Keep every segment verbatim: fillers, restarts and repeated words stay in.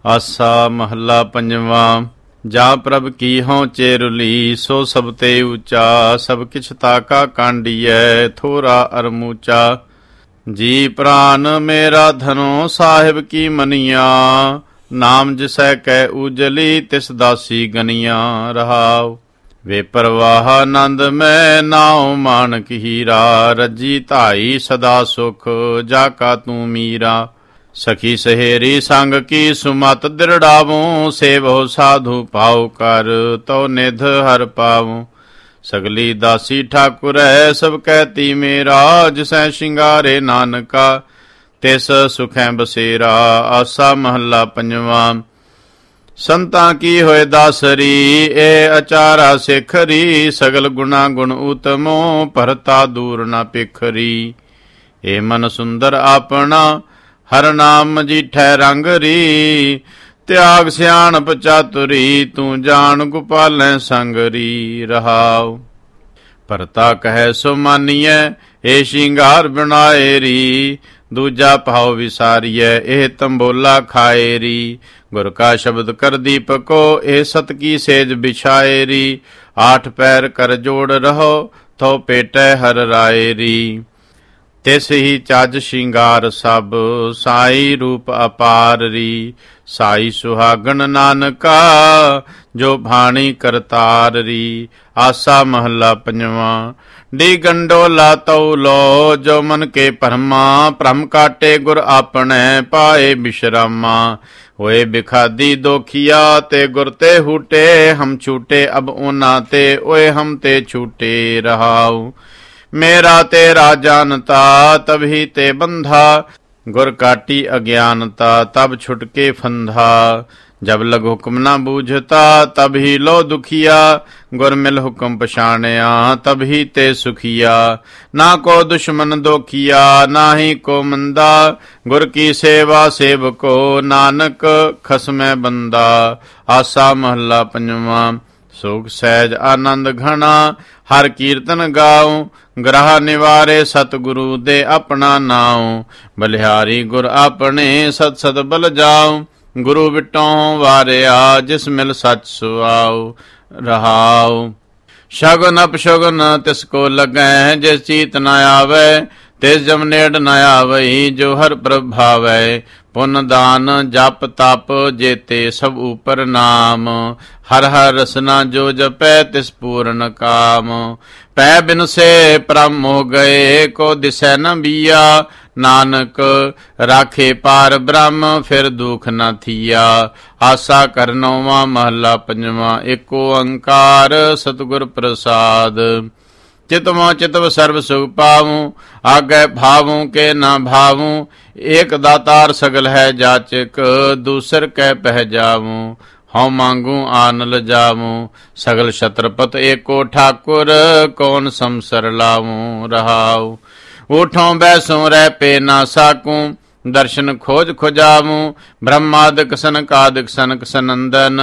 ਆਸਾ ਮਹੱਲਾ ਪੰਜਵਾਂ। ਜਾ ਪ੍ਰਭ ਕੀ ਹਉ ਚੇਰੁਲੀ, ਸੋ ਸਭ ਤੇ ਉੱਚਾ। ਸਭ ਕਿਛ ਤਾਕਾ ਕਾਂਡੀਐ, ਥੋਰਾ ਅਰ ਮੂਚਾ। ਜੀ ਪ੍ਰਾਨ ਮੇਰਾ ਧਨੋ, ਸਾਹਿਬ ਕੀ ਮਨੀਆ। ਨਾਮ ਜਿਸੈ ਕੈ ਉਜਲੀ, ਤਿਸ ਦਾਸੀ ਗਨੀਆਂ। ਰਹਾਉ ਵੇ ਪ੍ਰਵਾਹ ਆਨੰਦ ਮੈਂ, ਨਾਉ ਮਾਣਕ ਹੀਰਾ। ਰੱਜੀ ਧਾਈ ਸਦਾ ਸੁਖ, ਜਾ ਕਾ ਤੂੰ ਮੀਰਾ। ਸਖੀ ਸਹੇਰੀ ਸੰਗ ਕੀ ਸੁਮਤ ਦਿਰੜਾਵੂੰ, ਸੇਵਹੁ ਸਾਧੂ ਪਾਉ ਕਰ, ਤਉ ਨਿਧ ਹਰ ਪਾਵੂੰ। ਸਗਲੀ ਦਾਸੀ ਠਾਕੁਰੈ, ਸਭ ਕਹਿਤੀ ਮੇਰਾ। ਜਿਸੈ ਸ਼ਿੰਗਾਰੇ ਨਾਨਕਾ, ਤਿਸ ਸੁਖੈ ਬਸੇਰਾ। ਆਸਾ ਮਹੱਲਾ ਪੰਜਵਾਂ। ਸੰਤਾਂ ਕੀ ਹੋਏ ਦਾਸਰੀ, ਇਹ ਅਚਾਰਾ ਸਿਖਰੀ। ਸਗਲ ਗੁਣਾ ਗੁਣ ਉਤਮੋ, ਭਰਤਾ ਦੂਰ ਨਾ ਪਿਖਰੀ। ਇਹ ਮਨ ਸੁੰਦਰ ਆਪਣਾ, ਹਰ ਨਾਮ ਮਜੀਠੈ ਰੰਗ ਰੀ। ਤਿਆਗ ਸਿਆਣਪ ਚਾਤੁਰੀ, ਤੂੰ ਜਾਣ ਗੋਪਾਲੈ ਸੰਗਰੀ। ਰਹਾਉ ਭਰਤਾ ਕਹੈ ਸੋ ਮਾਨੀਐ, ਇਹ ਸ਼ਿੰਗਾਰ ਬਣਾਏ ਰੀ। ਦੂਜਾ ਭਾਉ ਵਿਸਾਰੀਐ, ਇਹ ਤੰਬੋਲਾ ਖਾਏ ਰੀ। ਗੁਰ ਕਾ ਸ਼ਬਦ ਕਰ ਦੀਪਕੋ, ਇਹ ਸਤ ਕੀ ਸੇਜ ਬਿਛਾਏ ਰੀ। ਆਠ ਪੈਰ ਕਰ ਜੋੜ ਰਹੋ, ਥੋ ਪੇਟੈ ਹਰ ਰਾਏ ਰੀ। ਤਿਸ ਹੀ ਚੱਜ ਸ਼ਿੰਗਾਰ ਸਭ, ਸਾਈ ਰੂਪ ਅਪਾਰ ਰੀ। ਸਾਈ ਸੁਹਾਗਣ ਨਾਨਕਾ, ਜੋ ਭਾਣੀ ਕਰਤਾਰ ਰੀ। ਆਸਾ ਮਹੱਲਾ ਪੰਜਵਾਂ। ਡੀ ਗੰਡੋਲਾ ਤਉ ਲੋ, ਜੋ ਮਨ ਕੇ ਭਰਮਾ। ਭ੍ਰਮ ਕਾਟੇ ਗੁਰ ਆਪਣੇ, ਪਾਏ ਬਿਸ਼ਰਾਮਾ। ਹੋਏ ਬਿਖਾਦੀ ਦੋਖੀਆ, ਤੇ ਗੁਰ ਤੇ ਹੂਟੇ। ਹਮ ਛੂਟੇ ਅਬ ਉਹਨਾਂ ਤੇ, ਓਏ ਹਮ ਤੇ ਛੂਟੇ। ਰਹਾਉ ਮੇਰਾ ਤੇਰਾ ਜਾਨਤਾ, ਤਬਹੀ ਤੇ ਬੰਧਾ। ਗੁਰ ਕਾਟੀ ਅਗਿਆਨਤਾ, ਤਬ ਛੁਟਕੇ ਫੰਧਾ। ਜਬ ਲਗ ਹੁਕਮ ਨਾ ਬੂਝਤਾ, ਤਬ ਹੀ ਲੋ ਦੁਖੀਆ। ਗੁਰ ਮਿਲ ਹੁਕਮ ਪਛਾਣਿਆ, ਤਬ ਹੀ ਤੇ ਸੁਖੀਆ। ਨਾ ਕੋ ਦੁਸ਼ਮਨ ਦੋਖੀਆ, ਨਾ ਹੀ ਕੋ ਮੰਦਾ। ਗੁਰ ਕੀ ਸੇਵਾ ਸੇਵਕੋ, ਨਾਨਕ ਖਸਮੈ ਬੰਦਾ। ਆਸਾ ਮਹੱਲਾ ਪੰਜਵਾਂ। ਸੁਖ ਸਹਿਜ ਆਨੰਦ ਘਣਾ, ਹਰ ਕੀਰਤਨ ਗਾਉ। ਗ੍ਰਹ ਨਿਵਾਰੇ ਸਤਿਗੁਰੂ ਦੇ ਆਪਣਾ ਨਾਉ। ਬਲਿਹਾਰੀ ਗੁਰ ਆਪਣੇ, ਸਤ ਸਤ ਬਲ ਜਾਉ। ਗੁਰੂ ਵਿਟੋਂ ਵਾਰਿਆ, ਜਿਸ ਮਿਲ ਸੱਚ ਸੁਆਉ। ਰਹਾਉ ਸ਼ਗਨ ਅਪਸ਼ਗਨ ਤਿਸ ਕੋ ਲੱਗੈ, ਜਿਸ ਚੀਤ ਨ ਆਵੈ, ਤਿਸ ਜਮ ਨੇੜ ਨ ਆਵਈ। ਜੋ ਹਰ ਪ੍ਰਭ ਭਾਵੈ, ਪੁੰਨ ਦਾਨ ਜਪ ਤਪ, ਜੇਤੇ ਸਭ ਉਪਰ ਨਾਮ। ਹਰ ਹਰ ਰਸਨਾ ਜੋ ਜਪੈ, ਤਿਸ ਪੂਰਨ ਕਾਮ। ਪੈ ਬਿਨਸੇ ਭ੍ਰਮ ਹੋ ਗਏ, ਕੋ ਦਿਸੈ ਨ ਬੀਆ। ਨਾਨਕ ਰਾਖੇ ਪਾਰ ਬ੍ਰਹਮ, ਫਿਰ ਦੁਖ ਨ ਥੀਆ। ਆਸਾ ਕਰਨੋਵਾ ਮਹੱਲਾ ਪੰਜਵਾਂ। ਏਕ ਓੰਕਾਰ ਸਤਿਗੁਰ ਪ੍ਰਸਾਦ। ਚਿਤਮੋ ਚਿਤਵ ਸਰਬ ਸੁਖ ਪਾਵੂੰ, ਆਗੈ ਭਾਵੂੰ ਕੇ ਨਾ ਭਾਵੂੰ। ਏਕ ਦਾਤਾਰ ਸਗਲ ਹੈ ਜਾਚਕ, ਦੂਸਰ ਕੈ ਪਹਿ ਜਾਵੂੰ। ਹਉ ਮੰਗੂ ਆਨ ਲਜਾਵੂੰ, ਸਗਲ ਛਤਰਪਤ ਏਕੋ ਠਾਕੁਰ। ਕੌਣ ਸੰਸਰ ਲਾਵੂੰ। ਰਹਾਉ ਉਠੋਂ ਬੈਸੋਂ ਰਹਿ ਪੇ ਨਾ ਸਾਕੂੰ, ਦਰਸ਼ਨ ਖੋਜ ਖੁਜਾਵੂੰ। ਬ੍ਰਹਮਾਦਿਕ ਸਨਕਾਦਿਕ ਸਨਕ ਸਨੰਦਨ,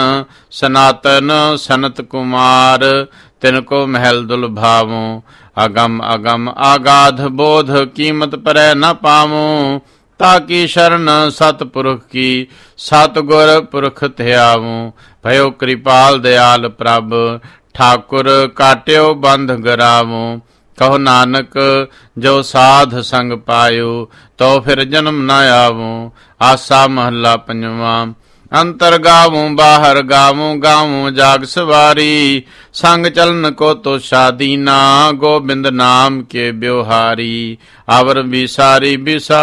ਸਨਾਤਨ ਸਨਤ ਕੁਮਾਰ। ਤਿਨ ਕੋ ਮਹਿਲ ਦੁਲਭਾਵੂੰ, ਅਗਮ ਅਗਮ ਆਗਾਧ ਬੋਧ। ਕੀਮਤ ਪਰੈ ਨ ਪਾਵੂੰ, ਤਾਕੀ ਸ਼ਰਨ ਸਤਿਪੁਰਖ ਕੀ। ਸਤਿਗੁਰ ਪੁਰਖ ਧਿਆਵੂੰ, ਭਇਓ ਕਿਰਪਾਲ ਦਿਆਲ ਪ੍ਰਭ। ਠਾਕੁਰ ਕਾਟਿਓ ਬੰਧ ਗਰਾਵੂੰ। ਕਹੋ ਨਾਨਕ ਜੋ ਸਾਧ ਸੰਗ ਪਾਇਓ, ਤੋ ਫਿਰ ਜਨਮ ਨ ਆਵੂੰ। ਆਸਾ ਮਹੱਲਾ ਪੰਜਵਾਂ। ਅੰਤਰ ਗਾਵੂੰ ਬਾਹਰ ਗਾਵੂੰ, ਗਾਵੂੰ ਜਾਗ ਸਵਾਰੀ। ਸੰਗ ਚਲਨ ਕੋ ਤੋ ਸ਼ਾਦੀਨਾ, ਗੋਬਿੰਦ ਨਾਮ ਕੇ ਬਿਵਹਾਰੀ। ਅਵਰ ਬਿਸਾਰੀ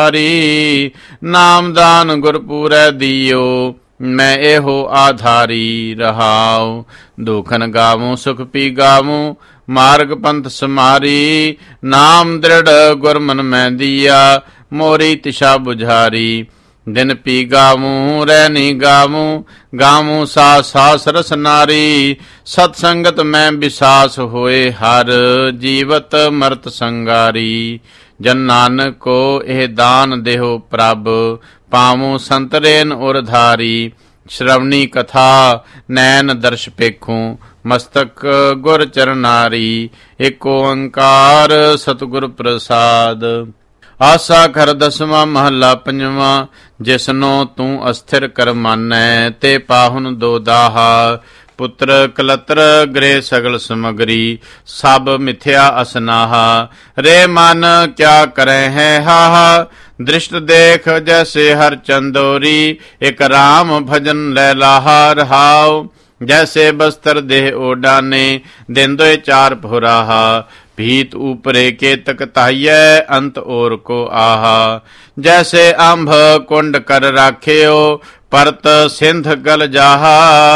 ਬਿਸਾਰੀ, ਨਾਮਦਾਨ ਗੁਰਪੂਰੈ ਦੀਓ। ਮੈਂ ਇਹੋ ਆਧਾਰੀ। ਰਹਾਉ ਦੁਖਨ ਗਾਵੂੰ ਸੁਖ ਪੀ ਗਾਵੂੰ, ਮਾਰਗ ਪੰਥ ਸਮਾਰੀ। ਨਾਮ ਦ੍ਰਿੜ ਗੁਰਮਨ ਮੈਂ ਦੀਆ, ਮੋਰੀ ਤਿਸ਼ਾ ਬੁਝਾਰੀ। ਦਿਨ ਪੀ ਗਾਵੂੰ ਰਹਿਨੀ ਗਾਵੂੰ, ਗਾਵੂੰ ਸਾਸ ਸਾਸ ਰਸ ਨਾਰੀ। ਸਤ ਸੰਗਤ ਮੈਂ ਵਿਸਾਸ ਹੋਏ ਹਰ, ਜੀਵਤ ਮਰਤ ਸੰਗਾਰੀ। ਜਨ ਨਾਨਕ ਕੋ ਇਹ ਦਾਨ ਦੇਹੋ ਪ੍ਰਭ, ਪਾਵੂੰ ਸੰਤਰੇਨ ਉਰਧਾਰੀ। ਸ਼੍ਰਵਣੀ ਕਥਾ ਨੈਣ ਦਰਸ਼ ਪੇਖੂੰ, ਮਸਤਕ ਗੁਰ ਚਰਨਾਰੀ। ਏਕ ਓੰਕਾਰ ਸਤਿਗੁਰ ਪ੍ਰਸਾਦ। ਆਸਾ ਕਰ ਦਸਵਾਂ ਮਹੱਲਾ ਪੰਜਵਾਂ। ਜਿਸਨੋ ਤੂੰ ਅਸਥਿਰ ਕਰ ਮਾਨੈ ਤੇ ਪਾਹੁਨ ਦੋ ਦਾਹਾ। ਪੁੱਤਰ ਕਲਤਰ ਗ੍ਰਹਿ ਸਗਲ ਸਮਗਰੀ ਸਭ ਮਿਥਿਆ ਅਸਨਾਹਾ। ਰੇ ਮਨ ਕਿਆ ਕਰੈ ਹੈ ਹਾਹਾ ਦ੍ਰਿਸ਼ਟ ਦੇਖ ਜੈਸੇ ਹਰ ਚੰਦੋਰੀ। ਇਕ ਰਾਮ ਭਜਨ ਲੈ ਲਾਹਾ ਰਹਾਉ ਜੈਸੇ ਬਸਤਰ ਦੇਹ ਓਡਾਨੇ। ਦਿਨ ਦੋਏ ਚਾਰ ਪੁਰਾਹਾ ਭੀਤ ਊਪਰੇ ਕੇਤਕ ਤਾਈਐ ਅੰਤ ਔਰ ਕੋ ਆਹਾ। ਜੈਸੇ ਅੰਭ ਕੁੰਡ ਕਰ ਰਾਖਿਓ ਪਰਤ ਸਿੰਧ ਗਲ ਜਾਹਾ।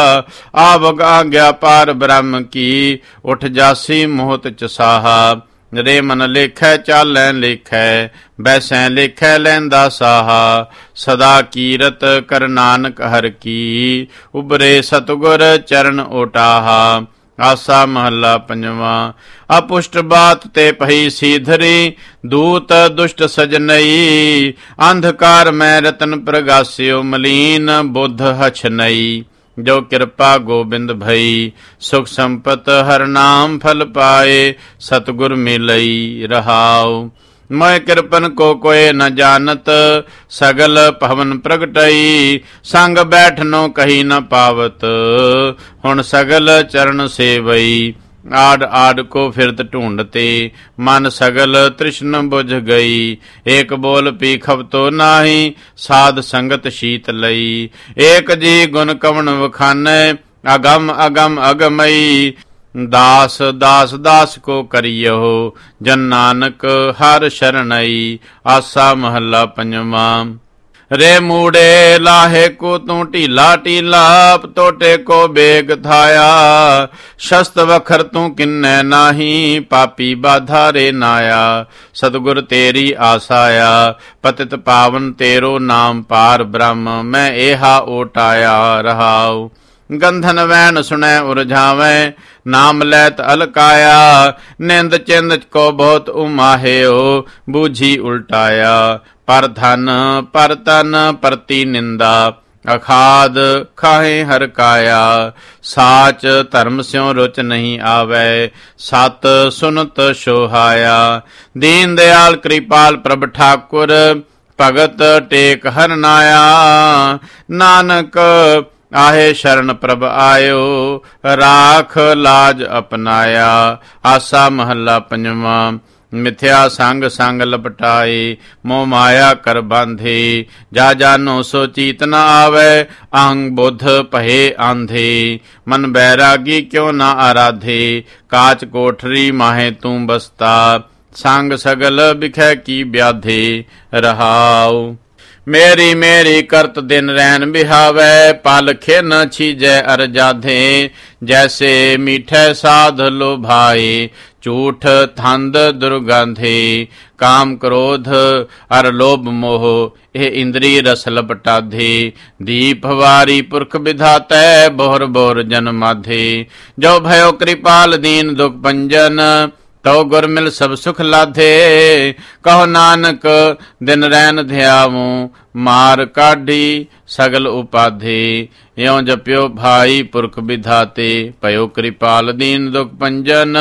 ਆਵਗ ਆਗਿਆ ਪਾਰ ਬ੍ਰਹਮ ਕੀ ਉਠ ਜਾਸੀ ਮੋਹਤ ਚਸਾਹਾ। ਰੇ ਮਨ ਲੇਖੈ ਚਾਲੈ ਲੇਖੈ ਬੈਸੈ ਲੇਖੈ ਲੈਂਦਾ ਸਾਹਾ। ਸਦਾ ਕੀਰਤ ਕਰ ਨਾਨਕ ਹਰ ਕੀ ਉਬਰੇ ਸਤਿਗੁਰ ਚਰਨ ਓਟਾਹਾ। ਆਸਾ ਮਹੱਲਾ ਪੰਜਵਾਂ। ਅਪੁਸ਼ਟ ਬਾਤ ਤੇ ਪਹੀ ਸੀਧਰੀ ਦੂਤ ਦੁਸ਼ਟ ਸਜਨਈ। ਅੰਧਕਾਰ ਮੈਂ ਰਤਨ ਪ੍ਰਗਾਸਿਓ ਮਲੀਨ ਬੁੱਧ ਹਛਨਈ। ਜੋ ਕਿਰਪਾ ਗੋਬਿੰਦ ਭਈ ਸੁਖ ਸੰਪਤ ਹਰ ਨਾਮ ਫਲ ਪਾਏ। ਸਤਿਗੁਰ ਮਿਲਈ ਰਹਾਉ ਮੈਂ ਕਿਰਪਨ ਕੋ ਕੋਏ ਨ ਜਾਣਤ। ਸਗਲ ਭਵਨ ਪ੍ਰਗਟਈ ਸੰਗ ਬੈਠਨੋ ਕਹੀ ਨ ਪਾਵਤ। ਹੁਣ ਸਗਲ ਚਰਨ ਸੇਵਈ ਆੜ ਆੜ ਕੋ ਫਿਰਤ ਢੂੰਡਤੇ। ਮਨ ਸਗਲ ਤ੍ਰਿਸ਼ਨ ਬੁਝ ਗਈ ਏਕ ਬੋਲ ਪੀ ਖਬਤੋ ਨਾਹੀ। ਸਾਧ ਸੰਗਤ ਸ਼ੀਤ ਲਈ ਏਕ ਜੀ ਗੁਣ ਕਵਣ ਵਖਾਨੈ। ਅਗਮ ਅਗਮ ਅਗਮਈ ਦਾਸ ਦਾਸ ਦਾਸ ਕੋ ਕਰਿਓ ਜਨ ਨਾਨਕ ਹਰ ਸ਼ਰਣਈ। ਆਸਾ ਮਹੱਲਾ ਪੰਜਵਾਂ। ਰੇ ਮੂੜੇ ਲਾਹੇ ਕੋ ਤੂੰ ਢੀਲਾ ਢੀਲਾ ਟੋਟੇ ਕੋ ਬੇਗ ਥਾਇਆ। ਸ਼ਸਤ ਵਖਰ ਤੂੰ ਕਿੰਨੈ ਨਾਹੀ ਪਾਪੀ ਬਾਧਾ ਰੇ ਨਾਇਆ। ਸਤਿਗੁਰ ਤੇਰੀ ਆਸਾਇਆ ਪਤਿਤ ਪਾਵਨ ਤੇਰੋ ਨਾਮ ਪਾਰ ਬ੍ਰਹਮ ਮੈਂ ਏਹਾ ਓਟਾਇਆ ਰਹਾਉ। ਗੰਧਨ ਵੈਣ ਸੁਣੈ ਉਰਝਾਵੈ ਨਾਮ ਲੈਤ ਅਲਕਾਇਆ। ਨਿੰਦ ਚਿੰਦ ਕੋ ਬਹੁਤ ਉਮਾਹਿਓ ਬੂਝੀ ਉਲਟਾਇਆ। ਪਰ ਧਨ ਪਰ ਤਨ ਪ੍ਰਤੀ ਨਿੰਦਾ ਅਖਾਦ ਖਾਹੇ ਹਰ ਕਾਇਆ। ਸਾਚ ਧਰਮ ਸਿਉ ਰੁਚ ਨਹੀਂ ਆਵੈ ਸਤ ਸੁਨਤ ਸੋਹਾਇਆ। ਦੀਨ ਦਿਆਲ ਕਿਰਪਾਲ ਪ੍ਰਭ ਠਾਕੁਰ ਭਗਤ ਟੇਕ ਹਰਨਾਇਆ। ਨਾਨਕ ਆਹੇ ਸ਼ਰਨ ਪ੍ਰਭ ਆਇਓ ਰਾਖ ਲਾਜ ਅਪਨਾਇਆ। ਆਸਾ ਮਹੱਲਾ ਪੰਜਵਾਂ। ਮਿਥਿਆ ਸੰਗ ਸੰਗ ਲਪਟਾਏ ਮੋਹ ਮਾਇਆ ਕਰ ਬਾਂਧੇ। ਜਾ ਜਾਨੋ ਸੋ ਚੀਤ ਨ ਆਵੈ ਅਹੰਗ ਬੁੱਧ ਪਹੇ ਆਂਧੇ। ਮਨ ਬੈਰਾਗੀ ਕਿਉ ਨਾ ਆਰਾਧੇ ਕਾਚ ਕੋਠਰੀ ਮਾਹੇ ਤੂੰ ਬਸਤਾ। ਸੰਗ ਸਗਲ ਬਿਖੈ ਕੀ ਵਿਆਧੇ ਰਹਾਉ। ਮੇਰੀ ਮੇਰੀ ਕਰਤ ਦਿਨ ਰੈਨ ਬਿਹਾਵੈ ਪਲ ਖਿਨ ਛੀਜੈ ਅਰਜਾਧੇ। ਜੈਸੇ ਮੀਠੈ ਸਾਧ ਲੋਭਾਏ ਝੂਠ ਥੰਦ ਦੁਰਗੰਧੇ। ਕਾਮ ਕ੍ਰੋਧ ਅਰ ਲੋਭ ਮੋਹ ਇਹ ਇੰਦਰੀ ਰਸ ਲਪਟਾਧੇ। ਦੀਪ ਵਾਰੀ ਪੁਰਖ ਵਿਧਾਤੈ ਬੋਹਰ ਬੋਹਰ ਜਨ ਮਾਧੇ। ਜੋ ਭਇਓ ਕਿਰਪਾਲ ਦੀਨ ਦੁਖ ਭੰਜਨ ਤਉ ਗੁਰ ਮਿਲ ਸਭ ਸੁਖ ਲਾਧੇ। ਕਹੋ ਨਾਨਕ ਦਿਨ ਰੈਨ ਧਿਆਵੂੰ ਮਾਰ ਕਾਢੀ ਸਗਲ ਉਪਾਧੇ। ਇਉ ਜਪਿਓ ਭਾਈ ਪੁਰਖ ਵਿਧਾਤੇ ਭਇਓ ਕਿਰਪਾਲ ਦੀਨ ਦੁਖ ਭੰਜਨ।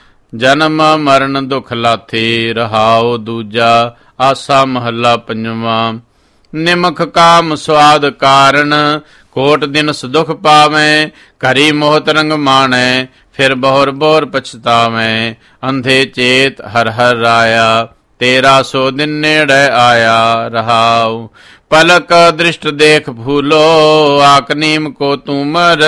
ਜਨਮ ਮਰਨ ਦੁਖ ਲਾਥੇ ਰਹਾਉ ਦੂਜਾ। ਆਸਾ ਮਹੱਲਾ ਪੰਜਵਾਂ। ਨਿਮਖ ਕਾਮ ਸਵਾਦ ਕਾਰਨ ਕੋਟ ਦਿਨ ਸੁਖ ਪਾਵੈ। ਘਰੀ ਮੋਹਤ ਰੰਗ ਮਾਣੈ ਫਿਰ ਬੋਹਰ ਬੋਹਰ ਪਛਤਾਵੈ। ਅੰਧੇ ਚੇਤ ਹਰ ਹਰ ਰਾਇਆ ਤੇਰਾ ਸੋ ਦਿਨ ਨੇੜੇ ਆਇਆ ਰਹਾਉ। ਪਲਕ ਦ੍ਰਿਸ਼ਟ ਦੇਖ ਭੂਲੋ ਆਕ ਨੀਮ ਕੋ ਤੁਮਰ।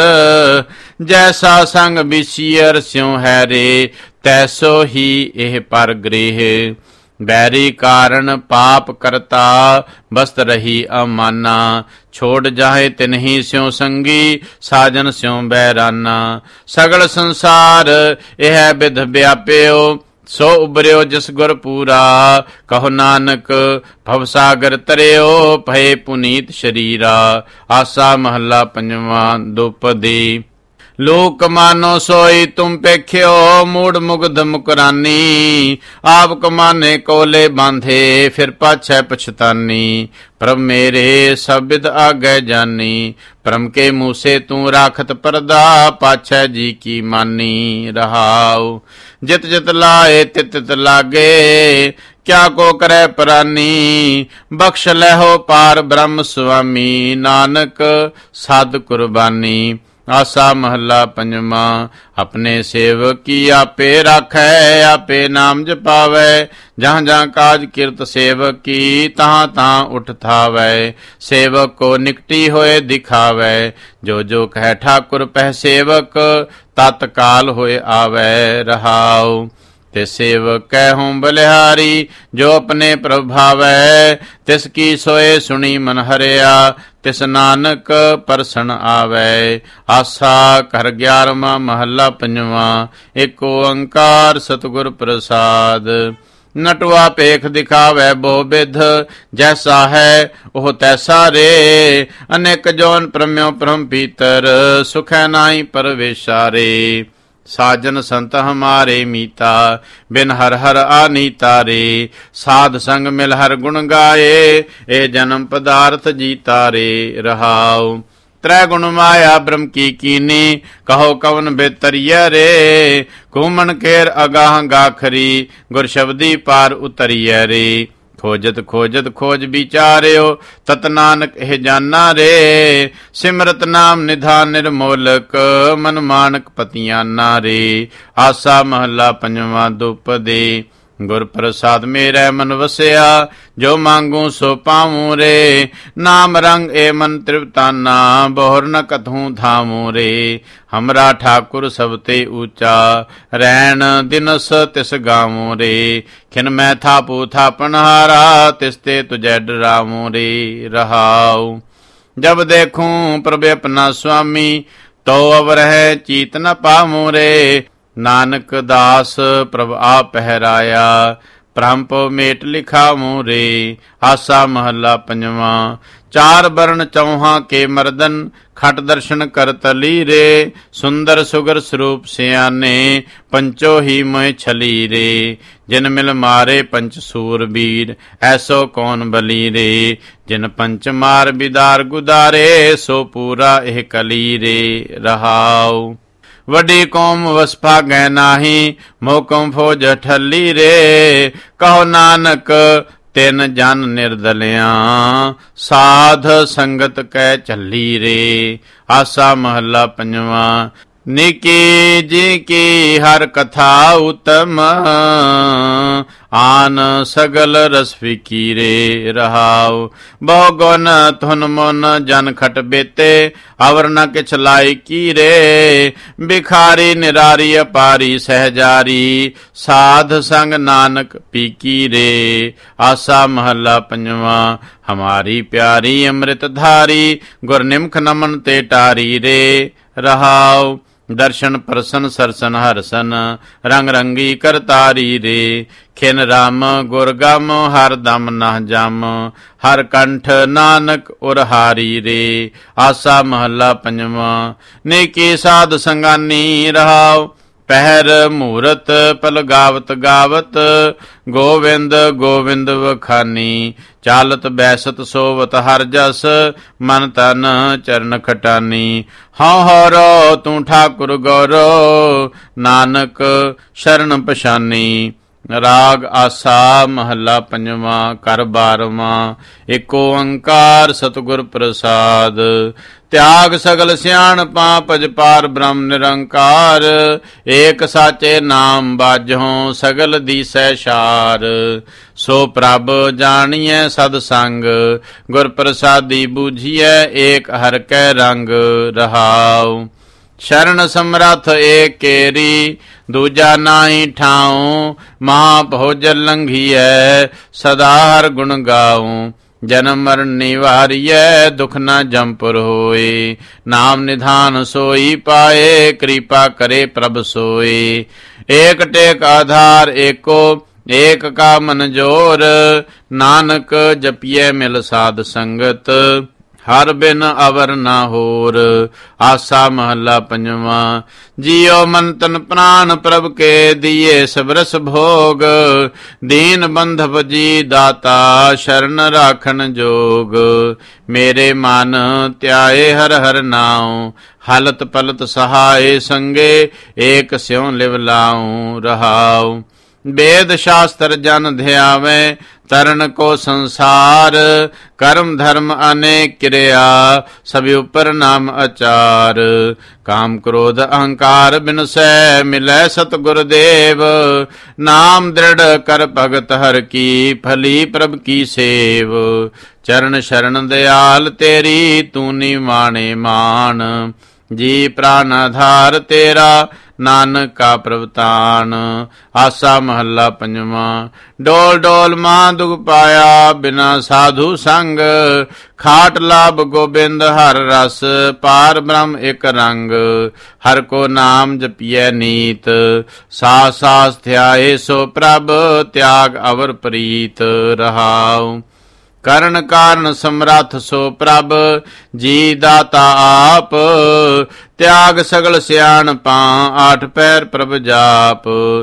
ਜੈਸਾ ਸੰਗ ਬਿਸੀਅਰ ਸਿਉ ਹੈ ਰੇ ਤੈਸੋ ਹੀ ਇਹ ਪਰ ਗ੍ਰਹਿ। ਬੈਰੀ ਕਾਰਨ ਪਾਪ ਕਰਤਾ ਬਸਤ ਰਹੀ ਅਮਾਨਾ। ਛੋੜ ਜਾਹੇ ਤਿਨਹੀ ਸਿਉ ਸੰਗੀ ਸਾਜਨ ਸਿਉ ਬੈਰਾਨਾ। ਸਗਲ ਸੰਸਾਰ ਇਹ ਬਿਧ ਵਿਆਪਿਓ ਸੋ ਉਬਰਿਓ ਜਿਸ ਗੁਰ ਪੂਰਾ। ਕਹੋ ਨਾਨਕ ਭਵ ਸਾਗਰ ਤਰਿਓ ਭਏ ਪੁਨੀਤ ਸ਼ਰੀਰਾ। ਆਸਾ ਮਹੱਲਾ ਪੰਜਵਾਂ। ਦੁਪਦੀ ਲੋਕ ਮਾਨੋ ਸੋਈ ਤੁਮ ਪੇਖਿਓ ਮੂੜ ਮੁਗਧ ਮੁਕਰਾਨੀ। ਆਪ ਕਮਾਨੇ ਕੋਲੇ ਬਾਂਧੇ ਫਿਰ ਪਾਛੈ ਪਛਤਾਨੀ। ਪ੍ਰਭ ਮੇਰੇ ਸਬਿਦ ਆਗੈ ਜਾਨੀ ਭ੍ਰਮ ਕੇ ਮੂਸੇ ਤੂੰ ਰਾਖਤ ਪਰਦਾ। ਪਾਛੈ ਜੀ ਕੀ ਮਾਨੀ ਰਹਾਉ। ਜਿਤ ਜਿਤ ਲਾਏ ਤਿਤ ਤਿਤ ਲਾਗੇ क्या को करे प्रानी, बख्श लहो पार ब्रह्म स्वामी, नानक साध कुर्बानी। आसा महला पंजवा। अपने सेवक की आपे राखै, आपे नाम जपावै, जहाँ जहाँ काज किरत सेवक की, तहाँ तहाँ उठ थावै। सेवक को निकटी होए दिखावै, जो जो कह ठाकुर पह सेवक, तत्काल होए आवै रहाओ। ते सेवक कहूँ बलिहारी, जो अपने प्रभावै, तिसकी सोए सुनी मन हरिया, तिस नानक परसन आवै। आसा कर ग्यारहवां महला पंजवा। एक ओंकार सतगुर प्रसाद। नटुआ पेख दिखावै बहु बिध, जैसा है ओह तैसा रे, अनेक जौन प्रम्यो परम पीतर, सुखै नाई परवेशा रे। साजन संत हमारे मीता, बिन हर हर आनीता रे, साध संग मिल हर गुण गाए, ए जन्म पदार्थ जीता रे रहाओ। त्रै गुण माया ब्रह्म की कीनी, कहो कवन बेतरिया रे, कुमन केर अगाह गाखरी, गुर शब्दी पार उतरिया रे। खोजत खोजत खोज विचार्यो, तत नानक एह जाना रे, सिमरत नाम निधान निर्मोलक, मन मानक पतियाना रे। आसा महला पंजवा दुपदे। गुर प्रसाद मेरे मन वसया, जो मांगू सो पाऊं रे, नाम रंग ए मन तृप्ताना, बहुर न कथूं धामू रे। हमरा ठाकुर सबते ऊंचा, रैन दिनस तिस गावूं रे, खिन मैं थापू थापनहारा, तिसते तुझे डरावूं रे रहाऊ। जब देखूं प्रभु अपना स्वामी, तो अब रह चीत न पाऊं रे, नानक दास प्रभ आप पहराया, प्रम्प मेट लिखा मोरे। आसा महला पंजवा। चार वर्ण चौहा के मर्दन, खट दर्शन कर तली रे, सुंदर सुगर स्वरूप सियाने, पंचो ही मोह छली रे। जिन मिल मारे पंच सूरबीर, ऐसो कौन बली रे, जिन पंच मार बिदार गुदारे, सो पूरा एह कली रे रहाओ। वडी कौम वसफा गै नाही, मोकम फौज ठल्ली रे, कहो नानक तिन जन निर्दलिया, साध संगत कै चली रे। आसा महला पंजवा। निकी जी की हर कथा उत्तम, आन सगल रस फिकीरे रहाओ। बहु गुण धुन मुन जन खट बेते, अवर न किछ लायकी रे, भिखारी निरारी अपारी सहजारी, साध संग नानक पीकी रे। आसा महला पंजवा। हमारी प्यारी अमृत धारी, गुर निमख नमन ते टारी रे रहाओ। दर्शन परसन सरसन हरसन, रंग रंगी करतारी रे, खिन राम गुर गम हर दम नह जम, हर कंठ नानक उरहारी रे। आसा महला पंजवा। नेकी साध संगानी रहाओ, पहर मूरत पल गावत गावत, गोविंद गोविंद वखानी, चालत बैसत सोवत हर जस, मन तन चरण खटानी। हाँ हरो तू ठाकुर गौरो, नानक शरण पछानी। राग आसा महला पंजवा। कर बारवा। एक ओंकार सतगुर प्रसाद। त्याग सगल सियाण पापज पार ब्रह्म निरंकार, एक साचे नाम बाजहों सगल दीसै शार। सो प्रभ जानिए सद संग, गुर प्रसादी बूझिए एक हर कै रंग रहाओ। शरण समरथ एक केरी, दूजा नाई ठाऊं, महाभोजन लंघिए सदा हर गुण गाऊं। जन्म मरण निवारिय दुख न जमपुर होए, नाम निधान सोई पाए, कृपा करे प्रभ सोए। एक टेक आधार एको, एक का मन जोर, नानक जपिए मिल साध संगत, हर बिन अवर न होर। आसा महला पंजवा। जियो मन तन प्राण प्रभ के दिए सब रस भोग, दीन बंधव जी दाता शरण राखन जोग। मेरे मन त्याए हर हर नाउ, हालत पलत सहाय संगे, एक स्यों लिव लाऊं रहाऊ। वेद शास्त्र जन ध्यावे तरन को संसार। कर्म धर्म अनेक क्रिया सभी ऊपर नाम अचार। काम क्रोध अहंकार बिनसै मिलै सतगुरुदेव। नाम दृढ़ कर भगत हर की फली प्रभ की सेव। चरण शरण दयाल तेरी तू निमाणे मान। जी प्राण आधार तेरा नानक का प्रवतान। आसा महला पंजवा। डोल डोल मां दुख पाया बिना साधु संग। खाट लाभ गोबिंद हर रस पार ब्रह्म एक रंग। हर को नाम जपिय नीत सास सास ध्याए सो प्रभ। त्याग अवर प्रीत रहाऊ। करण कारण समरथ सो प्रभ जी दाता आप। त्याग सगल सियाण पा आठ पैर प्रभ जाप।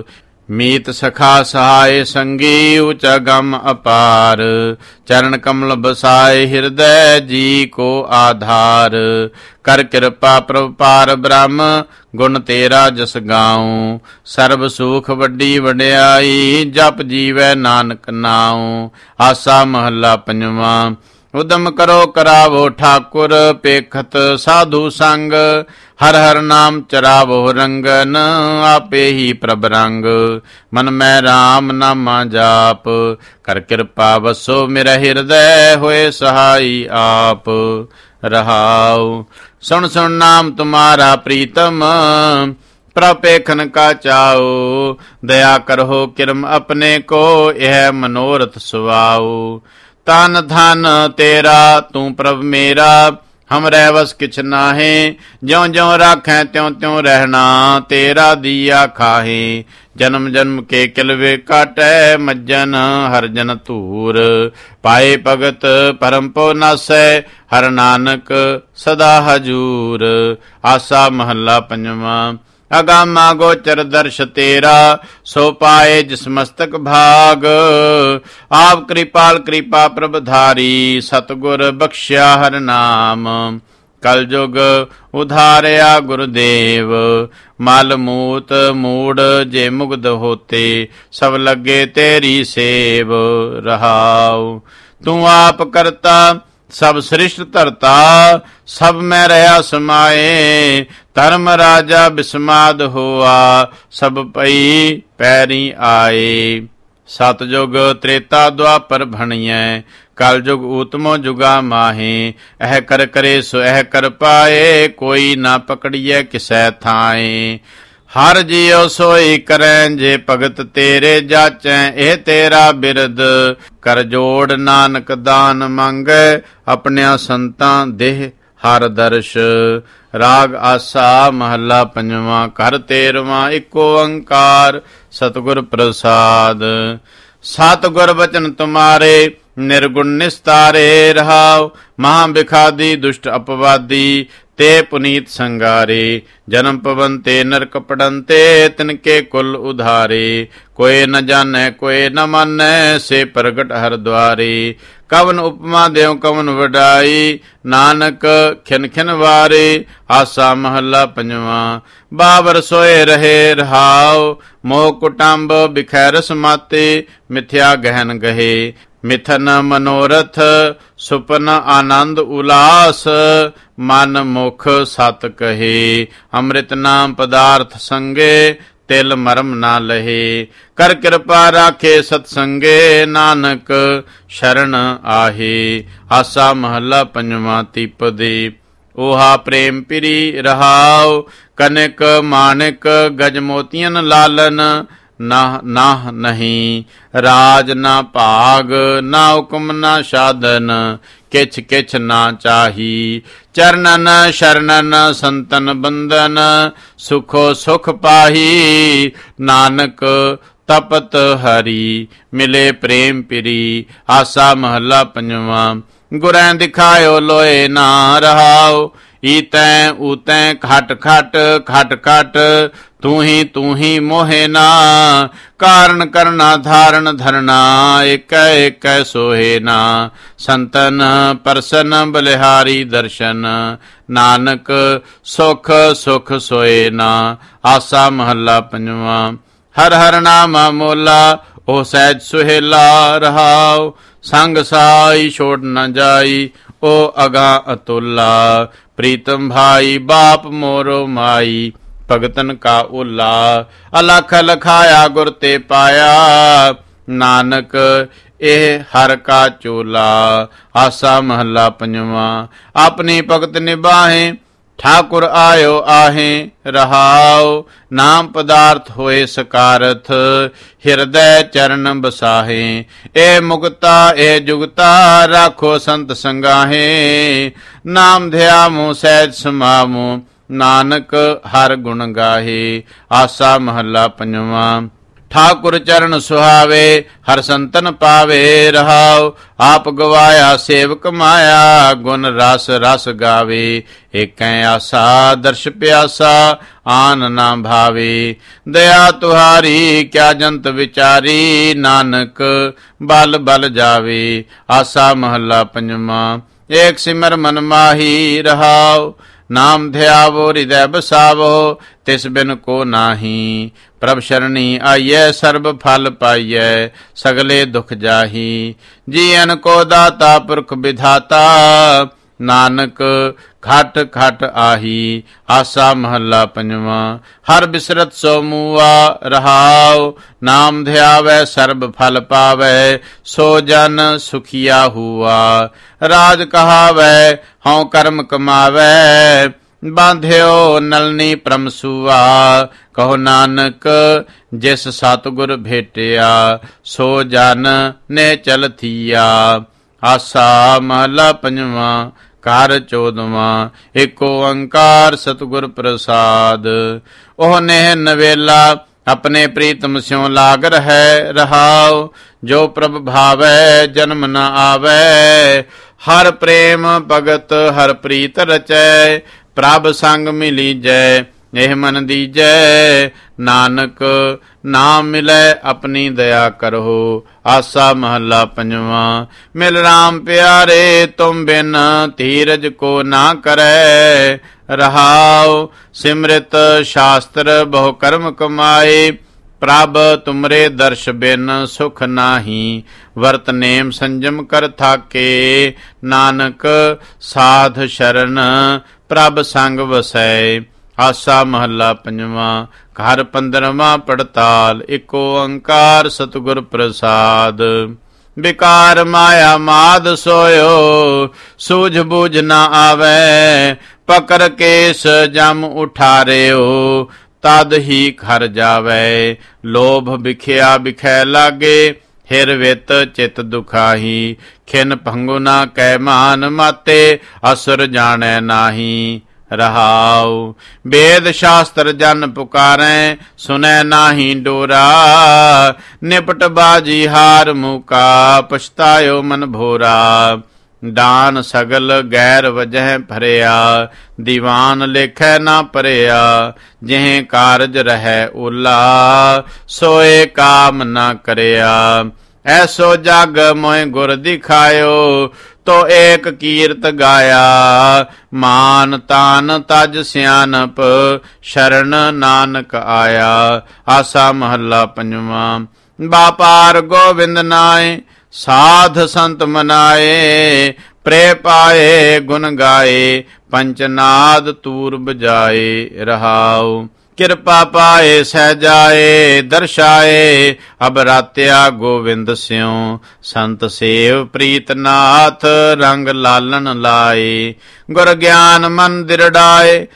मीत सखा सहाय संगी ऊंचा गम अपार। चरण कमल बसाए हृदय जी को आधार। कर कृपा प्रभ पार ब्रह्म गुण तेरा जस गाऊं। सर्व सुख वड्डी वड्याई जप जीवै नानक नाऊं। आसा महला पंजवा। उदम करो करावो ठाकुर पेखत साधु संग। हर हर नाम चरावो रंगन आपे ही प्रभ रंग। मन में राम नामा जाप कर कृपा वसो मेरा हृदय होए सहाई आप। रहाऊ। सुन सुन नाम तुम्हारा प्रीतम प्रपेखन का चाओ। दया करहो किरम अपने को यह मनोरथ सुवाओ। तन धन तेरा तू प्रभ मेरा हम रहवस किछ नाहे। ज्यों ज्यों राखें त्यों त्यों रहना तेरा दिया खाहे। जन्म जन्म के किलवे काटै मज्जन हर जन तूर। पाए भगत परम पो नासै हर नानक सदा हजूर। आसा महला पंजवा। अगामा गोचर दर्श तेरा सो पाए जिस मस्तक भाग। आप कृपाल कृपा प्रभधारी सतगुर बख्श्या हर नाम। कल जुग उधारया गुरुदेव मल मूत मूड जे मुग्ध होते। सब लगे तेरी सेव रहाऊ। तू आप करता सब श्रेष्ठ धरता सब में रहा समाए। धर्म राजा बिस्माद हुआ सब पई पैरी आए। सतयुग त्रेता द्वापर भणियै कल जुग ऊतमो जुगा माहे। एह कर करे सो एह कर पाए कोई ना पकड़िए किसै थाए। हर जियो सोई करें जे भगत तेरे जाचै एह तेरा बिरद। कर जोड़ नानक दान मंगै अपने संतां देह हर दर्श। राग आसा महला पंजवा। कर तेरवा इको ओंकार सतगुर प्रसाद। सतगुर वचन तुम्हारे निर्गुण निस्तारे रहाओ। महा बिखादी दुष्ट अपवादी ते पुनीत संगारे। जन्म पवनते नरक पड़नते तिनके कुल उधारे। कोई न जाने कोई न माने से प्रगट हर द्वारे। कवन उपमा देव कवन वडाई नानक खिन खिन वारे। आसा महला पंजवा। बाबर सोए रहे रहाओ मोह कुटुंब बिखैरस माते। मिथ्या गहन गहे मिथन मनोरथ सुपन आनंद उलास। मन मुख सत कहे अमृत नाम पदार्थ संगे। तिल मरम ना लहे कर कृपा राखे सतसंगे। नानक शरण आहे। आसा महला पंजवा तिपदे। ओहा प्रेम पिरी रहाओ कनक माणिक गज मोतियन लालन। नाह नाह नहीं राज ना भाग ना हुक्म ना साधन। किछ किछ ना चाही चरणन शरणन संतन बंदन। सुखो सुख पाही नानक तपत हरि मिले प्रेम पिरी। आसा महला पंजवा। गुरैं दिखायो लोए ना रहाओ। ईतैं ऊतैं खट खट खट खट तू ही तू ही मोहे ना। कारण करना धारण धरना एक एक सोहे ना। संतन परसन बलिहारी दर्शन नानक सुख सुख सोए ना। आसा महला पंजवा। ਹਰ ਹਰ ਨਾਮ ਮੋਲਾ, ਉਹ ਸਹਿਜ ਸੁਹੇਲਾ ਰਹਾਉ। ਸੰਗ ਸਾਈ ਛੋੜ ਨ ਜਾਈ, ਉਹ ਅਗਾ ਅਤੁਲਾ। ਪ੍ਰੀਤਮ ਭਾਈ ਬਾਪ ਮੋਰੋ ਮਾਈ, ਭਗਤਨ ਕਾ ਓਲਾ। ਅਲਖ ਲਖਾਇਆ ਗੁਰ ਤੇ ਪਾਇਆ, ਨਾਨਕ ਇਹ ਹਰ ਕਾ ਚੋਲਾ। ਆਸਾ ਮਹੱਲਾ ਪੰਜਵਾਂ। ਆਪਣੀ ਭਗਤ ਨਿਭਾਹੇ, ਠਾਕੁਰ ਆਇਓ ਆਹੇ ਰਹਾਉ। ਨਾਮ ਪਦਾਰਥ ਹੋਏ ਸਕਾਰਥ, ਹਿਰਦੈ ਚਰਨ ਬਸਾਹੇ। ਇਹ ਮੁਕਤਾ ਇਹ ਜੁਗਤਾ, ਰਾਖੋ ਸੰਤ ਸੰਗਾਹੇ। ਨਾਮ ਧਿਆਵੋ ਸਹਿਜ ਸਮਾਵੋ, ਨਾਨਕ ਹਰ ਗੁਣ ਗਾਹੇ। ਆਸਾ ਮਹੱਲਾ ਪੰਜਵਾਂ। ਠਾਕੁਰ ਚਰਨ ਸੁਹਾਵੇ, ਹਰ ਸੰਤਨ ਪਾਵੇ ਰਹਾਉ। ਆਪ ਗਵਾਇਆ ਸੇਵਕ ਮਾਇਆ, ਗੁਣ ਰਸ ਰਸ ਗਾਵੇ। ਏਕੈ ਆਸਾ ਦਰਸ਼ ਪਿਆਸਾ, ਆਨ ਨਾ ਭਾਵੇ। ਦਇਆ ਤੁਹਾਰੀ ਕਿਆ ਜੰਤ ਵਿਚਾਰੀ, ਨਾਨਕ ਬਲ ਬਲ ਜਾਵੇ। ਆਸਾ ਮਹੱਲਾ ਪੰਜਵਾਂ। ਏਕ ਸਿਮਰ ਮਨ ਮਾਹੀ ਰਹਾਉ, ਨਾਮ ਧਿਆਵੋ ਹਿਰਦੈ ਬਸਾਵੋ। ਤਿਸ ਬਿਨ ਕੋ ਨਾਹੀ, ਪ੍ਰਭ ਸ਼ਰਣੀ ਆਈਐ। ਸਰਬ ਫਲ ਪਾਈਐ, ਸਗਲੇ ਦੁਖ ਜਾਹੀ। ਜੀਵਨ ਕੋ ਦਾਤਾ ਪੁਰਖ ਵਿਧਾਤਾ, ਨਾਨਕ ਖਟ ਖਟ ਆਹੀ। ਆਸਾ ਮਹੱਲਾ ਪੰਜਵਾਂ। ਹਰ ਬਿਸਰਤ ਸੋ ਮੂਆ ਰਹਾਉ, ਨਾਮ ਧਿਆਵੈ ਸਰਬ ਫਲ ਪਾਵੈ। ਸੋ ਜਨ ਸੁਖੀਆ ਹੁਆ, ਰਾਜ ਕਹਾਵੈ ਹਉ ਕਰਮ ਕਮਾਵੈ। ਬਾਂਧਿਓ ਨਲਨੀ ਪ੍ਰਮ ਸੂਆ, ਕਹੋ ਨਾਨਕ ਜਿਸ ਸਤਿਗੁਰ ਭੇਟਿਆ। ਸੋ ਜਨ ਨੇ ਚਲ ਥੀਆ। ਆਸਾ ਮਹੱਲਾ ਪੰਜਵਾਂ। ਘਰ ਚੌਦਵਾਂ। ਏਕ ਓੰਕਾਰ ਸਤਿਗੁਰ ਪ੍ਰਸਾਦ। ਉਹ ਨੇਹ ਨਵੇਲਾ, ਆਪਣੇ ਪ੍ਰੀਤਮ ਸਿਉ ਲਾਗ ਰਹਿ ਰਹਾਉ। ਜੋ ਪ੍ਰਭ ਭਾਵੈ ਜਨਮ ਨ ਆਵੈ, ਹਰ ਪ੍ਰੇਮ ਭਗਤ ਹਰ ਪ੍ਰੀਤ ਰਚੈ। ਪ੍ਰਭ ਸੰਗ ਮਿਲੀ ਜੈ, ਇਹ ਮਨ ਦੀਜੈ। ਨਾਨਕ ਨਾਮ ਮਿਲੈ ਆਪਣੀ ਦਇਆ ਕਰੋ। ਆਸਾ ਮਹੱਲਾ ਪੰਜਵਾਂ। ਮਿਲ ਰਾਮ ਪਿਆਰੇ, ਤੁਮ ਬਿਨ ਧੀਰਜ ਕੋ ਨਾ ਕਰੈ ਰਹਾਉ। ਸਿਮਰਿਤ ਸ਼ਾਸਤਰ ਬਹੁ ਕਰਮ ਕਮਾਏ, ਪ੍ਰਭ ਤੁਮਰੇ ਦਰਸ਼ ਬਿਨ ਸੁਖ ਨਾਹੀ। ਵਰਤ ਨੇਮ ਸੰਜਮ ਕਰ ਥਾਕੇ, ਨਾਨਕ ਸਾਧ ਸ਼ਰਨ ਪ੍ਰਭ ਸੰਗ ਵਸੈ। ਆਸਾ ਮਹੱਲਾ ਪੰਜਵਾਂ। ਘਰ ਪੰਦਰਵਾਂ ਪੜਤਾਲ। ਏਕ ਓੰਕਾਰ ਸਤਿਗੁਰ ਪ੍ਰਸਾਦ। ਵਿਕਾਰ ਮਾਇਆ ਮਾਦ ਸੋਇਓ, ਸੂਝ ਬੂਝ ਨਾ ਆਵੈ। ਪਕਰ ਕੇਸ ਜਮ ਉਠਾਰਿਓ, ਤਦ ਹੀ ਖਰ ਜਾਵੈ। ਲੋਭ ਵਿਖਿਆ ਵਿਖੈ ਲਾਗੇ, ਹਿਰ ਵਿਤ ਚਿਤ ਦੁਖਾਹੀ। ਖਿਨ ਭੰਗੁ ਨਾ ਕੈ ਮਾਨ ਮਾਤੇ, ਅਸੁਰ ਜਾਣੈ ਨਾਹੀ ਰਹਾਉ। ਵੇਦ ਸ਼ਾਸਤਰ ਜਨ ਪੁਕਾਰੈ, ਸੁਨੈ ਨਾਹੀ ਡੋਰਾ। ਨਿਪਟ ਬਾਜੀ ਹਾਰ ਮੁਕਾ, ਪਛਤਾਇਓ ਮਨ ਭੋਰਾ। ਦਾਨ ਸਗਲ ਗੈਰ ਵਜਹਿ ਭਰਿਆ, ਦੀਵਾਨ ਲੇਖੈ ਨਾ ਭਰਿਆ। ਜਿਹੇ ਕਾਰਜ ਰਹਿ ਓਲਾ, ਸੋਏ ਕਾਮ ਨਾ ਕਰਿਆ। ਐਸੋ ਜਗ ਮੋਇ ਗੁਰ ਦਿਖਾਇਓ, ਤੋ ਏਕ ਕੀਰਤ ਗਾਇਆ। ਮਾਨ ਤਾਨ ਤਜ ਸਿਆਨਪ, ਸ਼ਰਨ ਨਾਨਕ ਆਇਆ। ਆਸਾ ਮਹੱਲਾ ਪੰਜਵਾਂ। ਬਾਪਾਰ ਗੋਵਿੰਦ ਨਾਏ, ਸਾਧ ਸੰਤ ਮਨਾਏ। ਪ੍ਰੇ ਪਾਏ ਗੁਣ ਗਾਏ, ਪੰਚਨਾਦ ਤੂਰ ਬਜਾਏ ਰਹਾਉ। ਕਿਰਪਾ ਪਾਏ ਸਹਿਜਾਏ, ਦਰਸ਼ਾਏ ਅਬ ਰਾਤਿਆ ਗੋਵਿੰਦ ਸਿਉ। ਸੰਤ ਸੇਵ ਪ੍ਰੀਤ ਨਾਥ, ਰੰਗ ਲਾਲਨ ਲਾਏ। ਗੁਰ ਗਿਆਨ ਮਨ ਦਿਰੜਾਏ,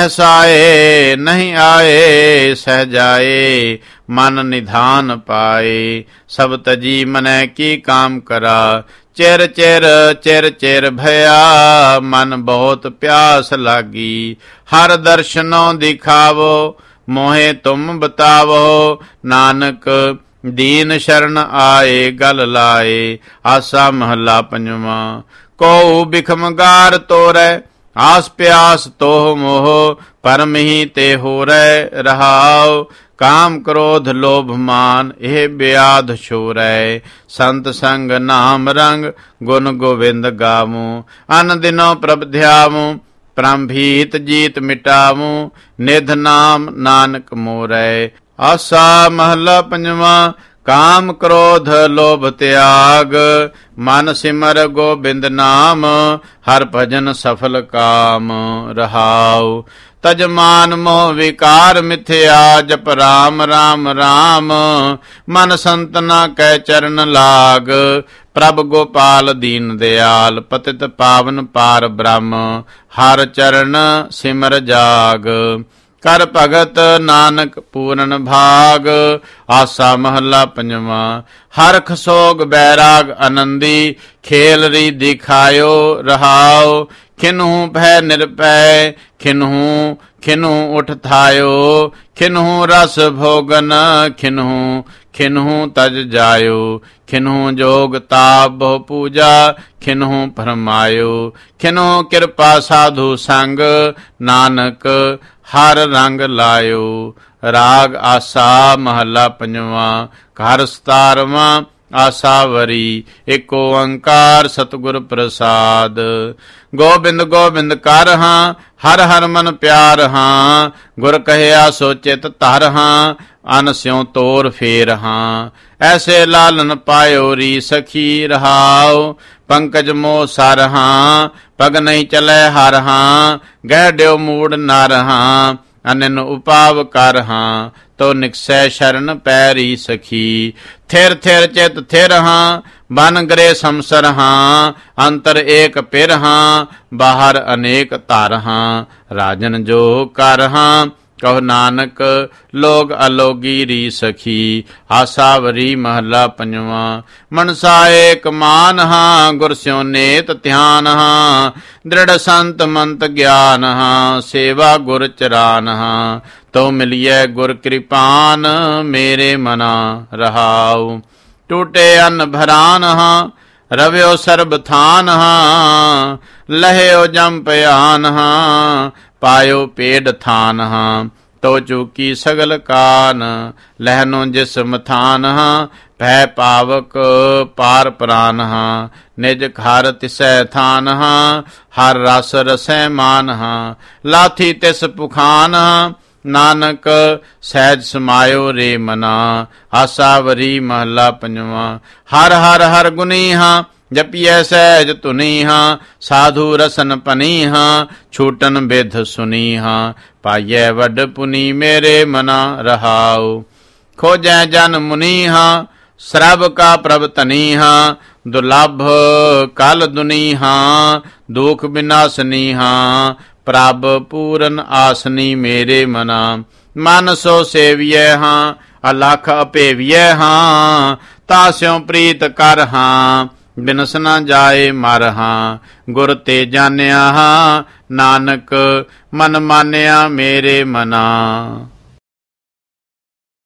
ਰਹਿਸਾਏ ਨਹੀਂ ਆਏ। ਸਹਿਜਾਏ ਮਨ ਨਿਧਾਨ ਪਾਏ, ਸਭ ਤਜੀ ਮਨੈ ਕੀ ਕਾਮ ਕਰਾ। ਚਿਰ ਚਿਰ ਚਿਰ ਚਿਰ ਭਇਆ, ਮਨ ਬਹੁਤ ਪਿਆਸ ਲਾਗੀ। ਹਰ ਦਰਸ਼ਨੋਂ ਦਿਖਾਵੋ, ਮੋਹੇ ਤੁਮ ਬਤਾਵੋ। ਨਾਨਕ ਦੀਨ ਸ਼ਰਨ ਆਏ, ਗਲ ਲਾਏ। ਆਸਾ ਮਹੱਲਾ ਪੰਜਵਾਂ। ਕੋ ਬਿਖਮਗਾਰ ਤੋਰੈ, ਆਸ ਪਿਆਸ ਤੋਹ ਮੋਹ। ਪਰਮ ਹੀ ਤੇ ਹੋਰੈ ਰਹਾਉ। ਕਾਮ ਕ੍ਰੋਧ ਲੋਭ ਮਾਨ, ਇਹ ਬਿਆਧ ਛੋਰੈ। ਸੰਤ ਸੰਗ ਨਾਮ ਰੰਗ, ਗੁਣ ਗੋਵਿੰਦ ਗਾਵੂੰ। ਅਨ ਦਿਨੋ ਪ੍ਰਭ ਧਿਆਵੂੰ, ਪ੍ਰਮ ਭੀਤ ਜੀਤ ਮਿਟਾਵੂੰ। ਨਿਧ ਨਾਮ ਨਾਨਕ ਮੋਰੈ। ਆਸਾ ਮਹਲਾ ਪੰਜਵਾਂ। ਕਾਮ ਕ੍ਰੋਧ ਲੋਭ ਤਿਆਗ, ਮਨ ਸਿਮਰ ਗੋਬਿੰਦ ਨਾਮ, ਹਰ ਭਜਨ ਸਫਲ ਕਾਮ। ਰਹਾਉ ਤਜਮਾਨ ਮੋਹ ਵਿਕਾਰ ਮਿਥਿਆ, ਜਪ ਰਾਮ ਰਾਮ ਰਾਮ, ਮਨ ਸੰਤਨਾ ਕੈ ਚਰਨ ਲਾਗ। ਪ੍ਰਭ ਗੋਪਾਲ ਦੀਨ ਦਿਆਲ, ਪਤਿਤ ਪਾਵਨ ਪਾਰ ਬ੍ਰਹਮ, ਹਰ ਚਰਨ ਸਿਮਰ ਜਾਗ। ਕਰ ਭਗਤ ਨਾਨਕ ਪੂਰਨ ਭਾਗ, ਆਸਾ ਮਹੱਲਾ ਪੰਜਵਾਂ। ਹਰਖ ਸੋਗ ਬੈਰਾਗ ਆਨੰਦੀ, ਖੇਲ ਰੀ ਦਿਖਾਇਓ ਰਹਾਉ। ਖਿਨਹੂ ਭੈ ਨਿਰਭੈ, ਖਿਨਹੂ ਖਿਨਹੂ ਉਠ ਥਾਇਓ। ਖਿਨਹੂ ਰਸ ਭੋਗਨ, ਖਿਨਹੂ ਖਿਨਹੂ ਤਜ ਜਾਇਓ। ਖਿਨਹੂ ਜੋਗ ਤਾਪ ਬਹੁ ਪੂਜਾ, ਖਿਨਹੂ ਫਰਮਾਇਓ। ਖਿਨਹੂ ਕਿਰਪਾ ਸਾਧੂ ਸੰਗ, ਨਾਨਕ ਹਰ ਰੰਗ ਲਾਇਓ। ਰਾਗ ਆਸਾ ਮਹੱਲਾ ਪੰਜਵਾਂ। ਘਰ ਸਤਾਰਵਾਂ। ਆਸਾ ਵਰੀ, ਏਕ ਓੰਕਾਰ ਸਤਿਗੁਰ ਪ੍ਰਸਾਦ। ਗੋਬਿੰਦ ਗੋਬਿੰਦ ਕਰ ਹਾਂ, ਹਰ ਹਰ ਮਨ ਪਿਆਰ ਹਾਂ। ਗੁਰ ਕਹਿਆ ਸੋ ਚਿਤ ਧਰ ਹਾਂ, ਅਨ ਸਿਉ ਤੋਰ ਫੇਰ ਹਾਂ। ਐਸੇ ਲਾਲਨ ਪਾਇਓ ਰੀ ਸਖੀ ਰਹਾਉ। ਪੰਕਜ ਮੋਹ ਸਰ ਹਾਂ, ਪਗ ਨਹੀਂ ਚਲੈ ਹਰ ਹਾਂ। ਗਹਿ ਦਿਓ ਮੂੜ ਨਰ ਹਾਂ, ਅਨਨ ਉਪਾਵ ਕਰ ਹਾਂ। ਤੋ ਨਿਕਸੈ ਸ਼ਰਨ ਪੈਰੀ ਸਖੀ। ਥਿਰ ਥਿਰ ਚਿਤ ਥਿਰ ਹਾਂ, ਬਨ ਗਰੇ ਸੰਸਰ ਹਾਂ। ਅੰਤਰ ਏਕ ਪਿਰ ਹਾਂ, ਬਾਹਰ ਅਨੇਕ ਧਰ ਹਾਂ। ਰਾਜਨ ਜੋ ਕਰ ਹਾਂ, ਕਹੋ ਨਾਨਕ ਲੋਗ ਅਲੋਗੀ ਰੀ ਸਖੀ। ਆਸਾ ਵਰੀ ਮਹੱਲਾ ਪੰਜਵਾਂ। ਮਨਸਾ ਏਕ ਮਾਨ ਹਾਂ, ਗੁਰ ਸਿਉ ਨੇਤ ਧਿਆਨ ਹਾਂ। ਦ੍ਰਿੜ ਸੰਤ ਮੰਤ ਗਿਆਨ ਹਾਂ, ਸੇਵਾ ਗੁਰ ਚਰਾਨ ਹਾਂ। ਤੋ ਮਿਲਿਐ ਗੁਰ ਕਿਰਪਾਨ, ਮੇਰੇ ਮਨਾ ਰਹਾਉ। ਟੂਟੇ ਅੰਨ ਭਰਾਨ ਹਾਂ, ਰਵਿਓ ਸਰਬ ਥਾਨ ਹਾਂ। ਲਹਿਓ ਜੰਪ ਆਨ ਹਾਂ, ਪਾਇਓ ਪੇੜ ਥਾਨ ਹਾਂ। ਤੋ ਚੂਕੀ ਸਗਲ ਕਾਨ, ਲਹਿਨੋ ਜਿਸ ਮਥਾਨ ਹਾਂ। ਭੈ ਪਾਵਕ ਪਾਰ ਪ੍ਰਾਨ ਹਾਂ, ਨਿਜ ਘਰ ਤਿਸੈ ਥਾਨ ਹਾਂ। ਹਰ ਰਸ ਰਸੈ ਮਾਨ ਹਾਂ, ਲਾਥੀ ਤਿਸ ਪੁਖਾਨ ਹਾਂ। ਨਾਨਕ ਸਹਿਜ ਸਮਾਇਓ ਰੇ ਮਨਾ। ਆਸਾ ਵਰੀ ਮਹੱਲਾ ਪੰਜਵਾਂ। ਹਰ ਹਰ ਹਰ ਗੁਨੀ ਹਾਂ, ਜਪੀਐ ਸਹਿਜ ਧੁਨੀ ਹਾਂ। ਸਾਧੂ ਰਸਨ ਪਨੀ ਹਾਂ, ਛੂਟਨ ਬਿਧ ਸੁਨੀ ਹਾਂ। ਪਾਈਐ ਵੱਡ ਪੁਨੀ ਮੇਰੇ ਮਨਾ ਰਹਾਉ। ਖੋਜੈ ਜਨ ਮੁਨੀ ਹਾਂ, ਸਰਬ ਕਾ ਪ੍ਰਭ ਧਨੀ ਹਾਂ। ਦੁਰਲਭ ਕਲ ਦੁਨੀ ਹਾਂ, ਦੁਖ ਬਿਨਾਸਨੀ ਹਾਂ। ਪ੍ਰਭ ਪੂਰਨ ਆਸਨੀ ਮੇਰੇ ਮਨਾ। ਮਨ ਸੋ ਸੇਵੀਐ ਹਾਂ, ਅਲਖ ਅਭੇਵੀਐ ਹਾਂ। ਤਾਸਿਉ ਪ੍ਰੀਤ ਕਰ ਹਾਂ, ਬਿਨਸ ਨਾ ਜਾਏ ਮਰ ਹਾਂ। ਗੁਰ ਤੇ ਜਾਣਿਆ ਹਾਂ, ਨਾਨਕ ਮਨ ਮਾਨਿਆ ਮੇਰੇ ਮਨਾ।